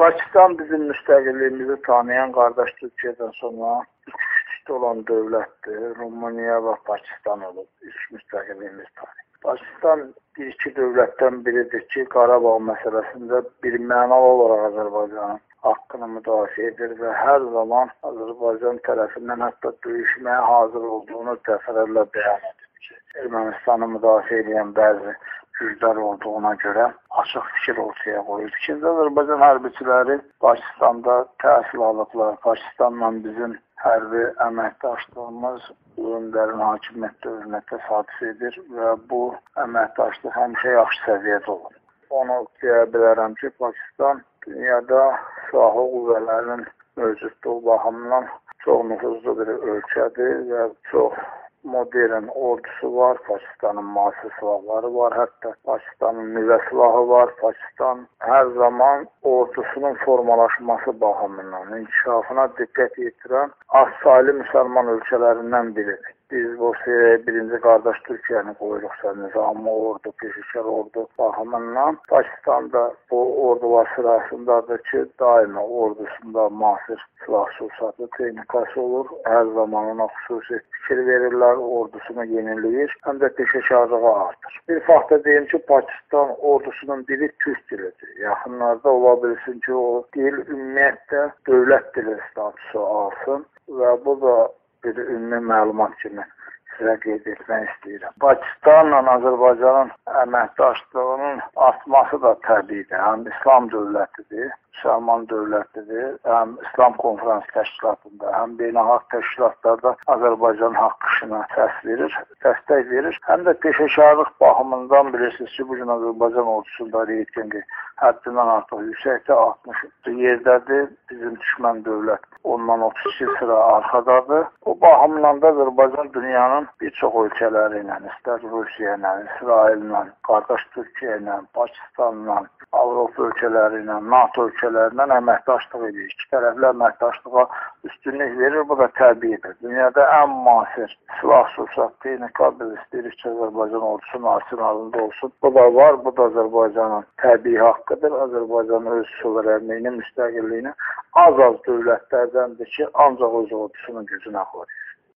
Pakistan bizim müstəqilliyimizi tanıyan qardaş Türkiyədən sonra ilk üçlükdə olan dövlətdir. Rumıniya və Pakistan olub ilk müstəqilliyimizi tanıyır. Pakistan bir-iki dövlətdən biridir ki, Qarabağ məsələsində bir mənalı olaraq Azərbaycanın haqqını müdafiə edir və hər zaman Azərbaycan tərəfindən hətta döyüşməyə hazır olduğunu dəfələrlə bəyan edir ki, Ermənistanı müdafiə edən bəzi güclər olduğuna görə açıq fikir ortaya qoyur. İkinci, Azərbaycan hərbiçiləri Pakistanda təhsil alıblar. Pakistanla bizim hərbi əməkdaşlığımız ürünlərin hakimiyyət dövrünə təsadüf edir və bu əməkdaşlıq həmişə yaxşı səviyyədə olur. Onu deyə bilərəm ki, Pakistan dünyada silahlı qüvvələrin mövcudluğu baxımından çox nüfuzlu bir ölkədir və çox modern ordusu var, Pakistanın müasir silahları var, hətta Pakistanın nüvə silahı var. Pakistan hər zaman ordusunun formalaşması baxımından inkişafına diqqət yetirən az saylı müsəlman ölkələrindən biridir. Biz bu birinci qardaş Türkiyəni qoyuruq nizamlı ordu, peşəkar ordu baxımından. Pakistanda bu ordular sırasındadır ki, daima ordusunda müasir silah sursatı texnikası olur. Hər zaman ona xüsusi fikir verirlər, ordusunu yeniləyir, həm də peşəkarlığı artır. Bir fakt deyim ki, Pakistan ordusunun dili türk dilidir. Yaxınlarda ola bilsin ki, o dil ümumiyyətlə dövlət dili statusu alsın və bu da bir ümumi məlumat kimi sizə qeyd etmək istəyirəm. Pakistanla Azərbaycanın əməkdaşlığının artması da təbiidir. Həm İslam dövlətidir, müsəlman dövlətidir, həm İslam konferans təşkilatında, həm beynəlxalq təşkilatlarda Azərbaycan haqqına dəstək verir. Həm də peşəkarlıq baxımından bilirsiniz ki, bugün Azərbaycan ordusunda reytingi həddindən artıq yüksəkdə 60 yerdədir. Bizim düşmən dövlət ondan 32 sıra arxadadır. O baxımdan da Azərbaycan dünyanın bir çox ölkələri ilə, istər Rusiya ilə, İsrail ilə, qardaş Türkiyə ilə, Pakistanla, Avropa ölkələri ilə, NATO ölkələrindən əməkdaşlıq edir. İki tərəfli əməkdaşlığa üstünlük verir, bu da təbiidir. Dünyada ən müasir silah sursat texnika biz istəyirik ki, Azərbaycan ordusunun arsenalında olsun. Bu da var, bu da Azərbaycanın təbii haqqıdır. Azərbaycan öz suverenliyini, müstəqilliyini az dövlətlərdəndir ki, ancaq öz ordusunun gücünə qoyur.